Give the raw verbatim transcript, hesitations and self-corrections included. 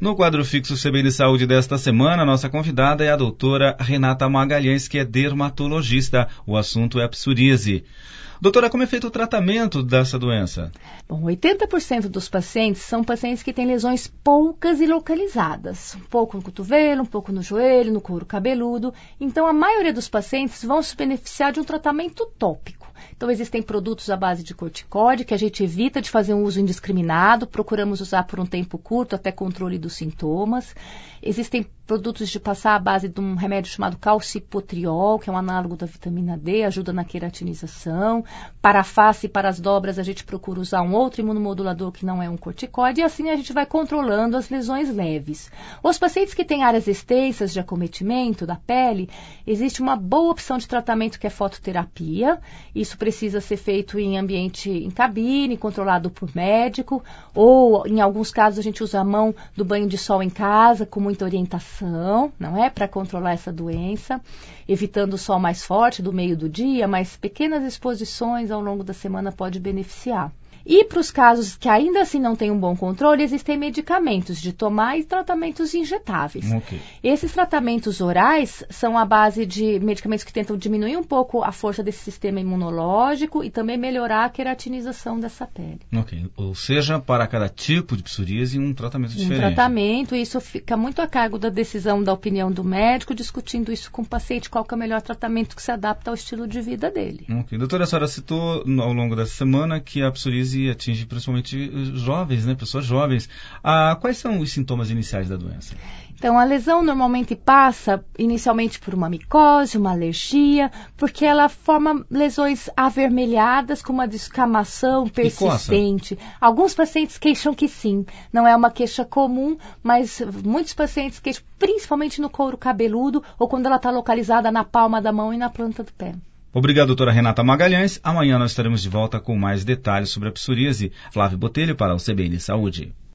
No quadro fixo C B N Saúde desta semana, nossa convidada é a doutora Renata Magalhães, que é dermatologista. O assunto é a psoríase. Doutora, como é feito o tratamento dessa doença? Bom, oitenta por cento dos pacientes são pacientes que têm lesões poucas e localizadas. Um pouco no cotovelo, um pouco no joelho, no couro cabeludo. Então, a maioria dos pacientes vão se beneficiar de um tratamento tópico. Então, existem produtos à base de corticóide, que a gente evita de fazer um uso indiscriminado. Procuramos usar por um tempo curto, até controle dos sintomas. Existem produtos de passar à base de um remédio chamado calcipotriol, que é um análogo da vitamina D, ajuda na queratinização. Para a face e para as dobras, a gente procura usar um outro imunomodulador que não é um corticóide, e assim a gente vai controlando as lesões leves. Os pacientes que têm áreas extensas de acometimento da pele, existe uma boa opção de tratamento que é fototerapia. Isso precisa ser feito em ambiente, em cabine, controlado por médico, ou em alguns casos a gente usa a mão do banho de sol em casa, com muita orientação, não é? Para controlar essa doença, evitando o sol mais forte do meio do dia, mas pequenas exposições ao longo da semana pode beneficiar. E para os casos que ainda assim não têm um bom controle, existem medicamentos de tomar e tratamentos injetáveis. Okay. Esses tratamentos orais são à base de medicamentos que tentam diminuir um pouco a força desse sistema imunológico e também melhorar a queratinização dessa pele. Ok, ou seja, para cada tipo de psoríase, um tratamento diferente. Um tratamento, e isso fica muito a cargo da decisão da opinião do médico, discutindo isso com o paciente, qual que é o melhor tratamento que se adapta ao estilo de vida dele. Ok, doutora, a senhora citou ao longo dessa semana que a psoríase e atinge principalmente jovens, né, pessoas jovens. Ah, quais são os sintomas iniciais da doença? Então, a lesão normalmente passa inicialmente por uma micose, uma alergia, porque ela forma lesões avermelhadas com uma descamação persistente. Alguns pacientes queixam que sim, não é uma queixa comum, mas muitos pacientes queixam principalmente no couro cabeludo ou quando ela está localizada na palma da mão e na planta do pé. Obrigado, doutora Renata Magalhães. Amanhã nós estaremos de volta com mais detalhes sobre a psoríase. Flávio Botelho para o C B N Saúde.